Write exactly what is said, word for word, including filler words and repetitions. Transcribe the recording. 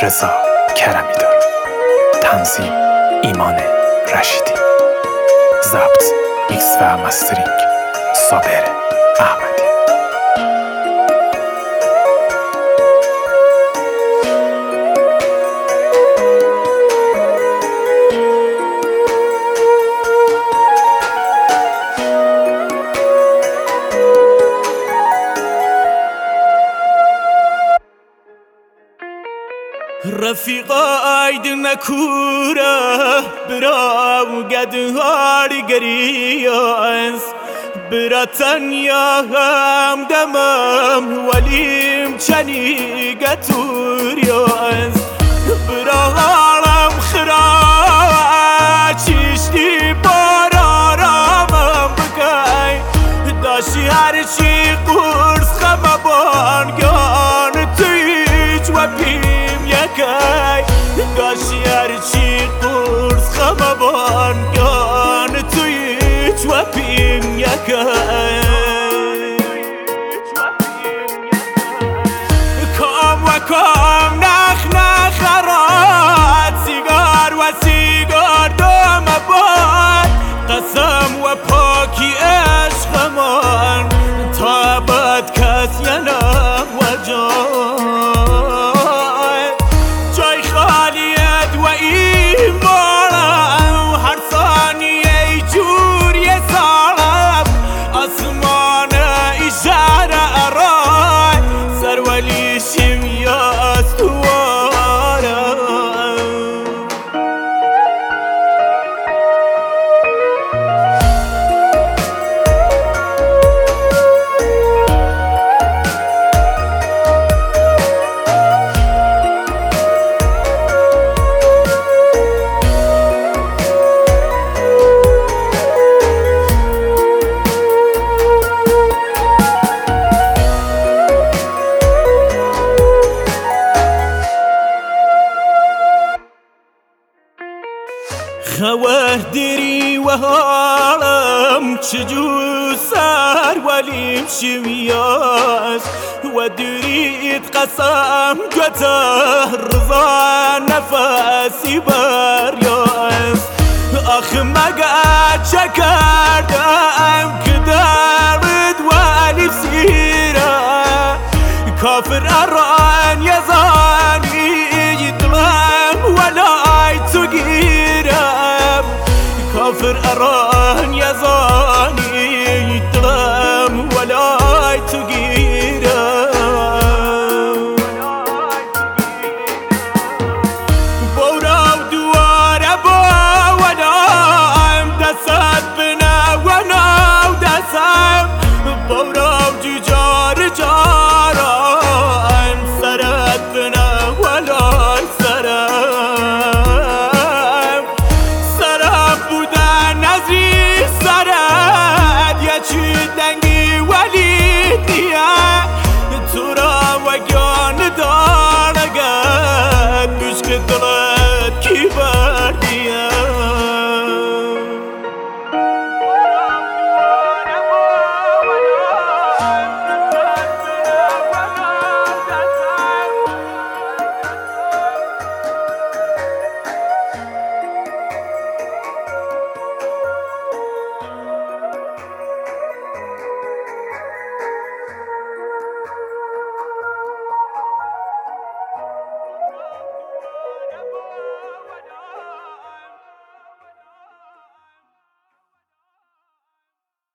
رضا کرمی دار. تنظیم ایمان رشیدی. ضبط میکس و مسترینگ صابر احمدی. رفیقا aydın kura براو قدهار قرياس براتن يا هم دمم وليم چني قطورياس براغالم خراچشتي بارارامم بكاي داشي هرچي قرص خمبان گان تيج و بيم يكاي داشي هرچي قرص خمبان گان تيج و بيم يكاي كام و كام نخ نخرات سيگار و سيگار دام باد قسم و پاکی عشقمان تابد کس ینم و جای جای خالیت و ایمانم هر ثانیه ای جور یه سالم آسمان اشاره ارای سرولیشیم یا استوارم خواه دری و حالم چجور سر ولیم شمیاز و درید قسم گته رضا نفسی بریاز آخ مگه چه کردم که درد ولی سیره کافر اران یزا